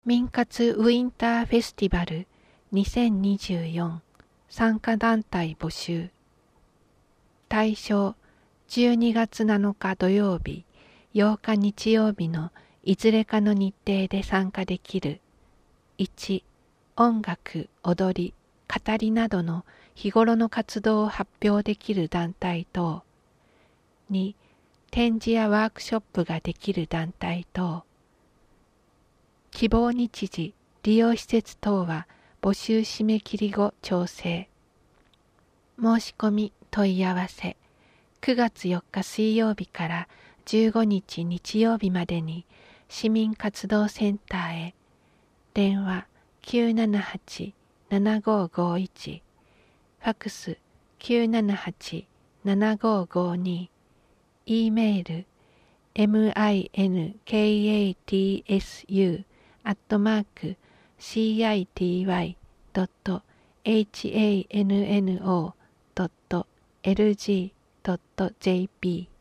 民活ウィンターフェスティバル2024参加団体募集。対象12月7日土曜日、8日日曜日のいずれかの日程で参加できる。1、音楽、踊り、語りなどの日頃の活動を発表できる団体等。2、展示やワークショップができる団体等。希望日時、利用施設等は募集締め切り後調整。申し込み問い合わせ。9月4日水曜日から15日日曜日までに市民活動センターへ。電話 978-7551。ファクス 978-7552。E メール minkatty.city.hanno.lg.jp